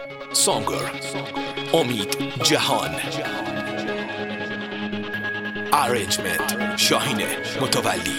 سانگر امید جهان، ارنجمنت شاهین متولی.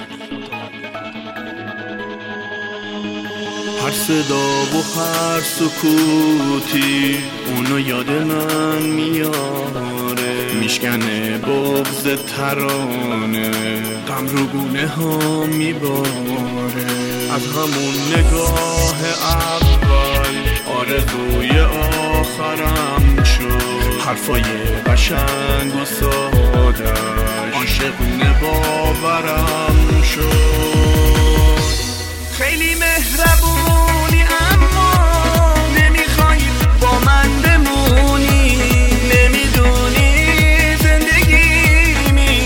هر صدا و هر سکوتی اونو یاد من میاره، میشکنه بغض ترانه، غم رو گونه ها میباره. از همون نگاه اول آرزوی آخرم شد، حرفای قشنگ و ساده عاشقونه باورم شد. خیلی مهربونی اما نمیخوای با من بمونی، نمیدونی زندگیمی،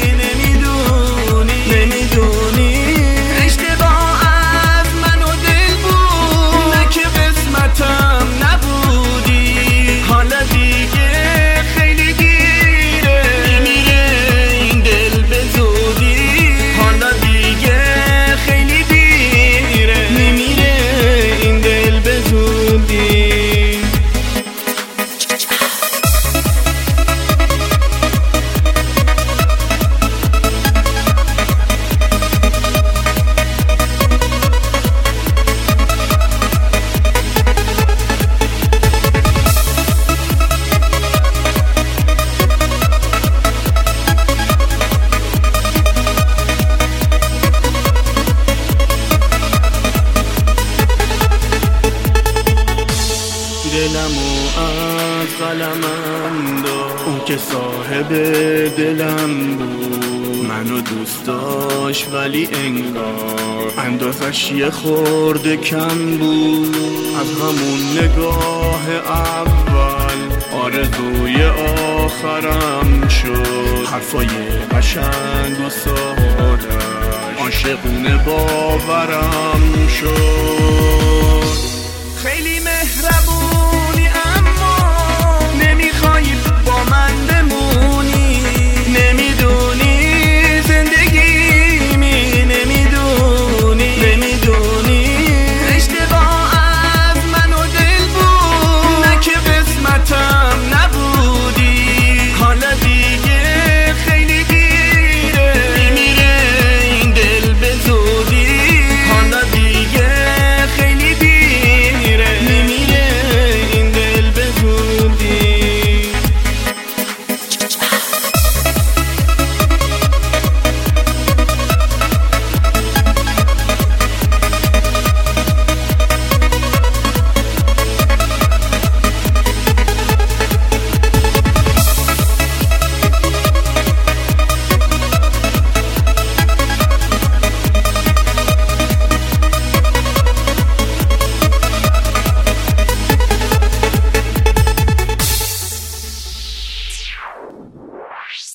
نمیدونی اشتباه از من و دل بود، نه که قسمتم نبودی. حالا دیگه خیلی دیره، میمیره این دل به زودی. حالا دیگه خیلی دیره، میمیره این دل به زودی. دلمو از قلمم داد، اون که صاحب دلم بود، منو دوست داشت ولی انگار اندازش یه خورده کم بود. از همون نگاه اول آرزوی آخرم شد، حرفای قشنگ و ساده عاشقونه باورم شد.